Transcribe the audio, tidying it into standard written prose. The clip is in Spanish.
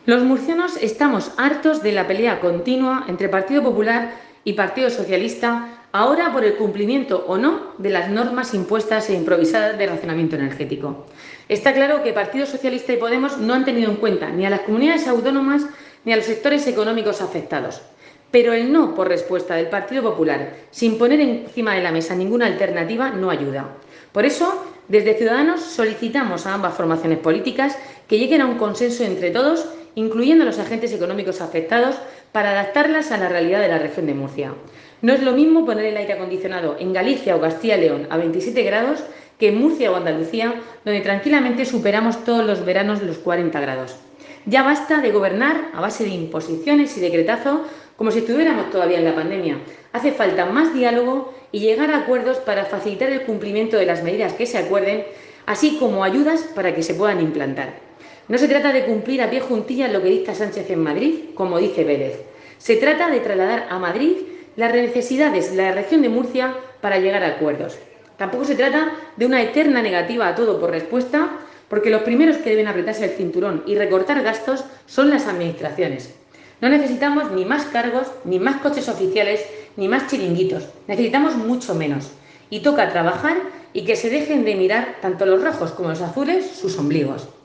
Los murcianos estamos hartos de la pelea continua entre Partido Popular y Partido Socialista, ahora por el cumplimiento o no de las normas impuestas e improvisadas de racionamiento energético. Está claro que Partido Socialista y Podemos no han tenido en cuenta ni a las comunidades autónomas ni a los sectores económicos afectados. Pero el no por respuesta del Partido Popular, sin poner encima de la mesa ninguna alternativa, no ayuda. Por eso, desde Ciudadanos solicitamos a ambas formaciones políticas que lleguen a un consenso entre todos, incluyendo a los agentes económicos afectados, para adaptarlas a la realidad de la región de Murcia. No es lo mismo poner el aire acondicionado en Galicia o Castilla y León a 27 grados que en Murcia o Andalucía, donde tranquilamente superamos todos los veranos los 40 grados. Ya basta de gobernar a base de imposiciones y decretazo como si estuviéramos todavía en la pandemia. Hace falta más diálogo y llegar a acuerdos para facilitar el cumplimiento de las medidas que se acuerden, así como ayudas para que se puedan implantar. No se trata de cumplir a pie juntillas lo que dicta Sánchez en Madrid, como dice Vélez. Se trata de trasladar a Madrid las necesidades de la región de Murcia para llegar a acuerdos. Tampoco se trata de una eterna negativa a todo por respuesta, porque los primeros que deben apretarse el cinturón y recortar gastos son las administraciones. No necesitamos ni más cargos, ni más coches oficiales, ni más chiringuitos. Necesitamos mucho menos. Y toca trabajar y que se dejen de mirar tanto los rojos como los azules sus ombligos.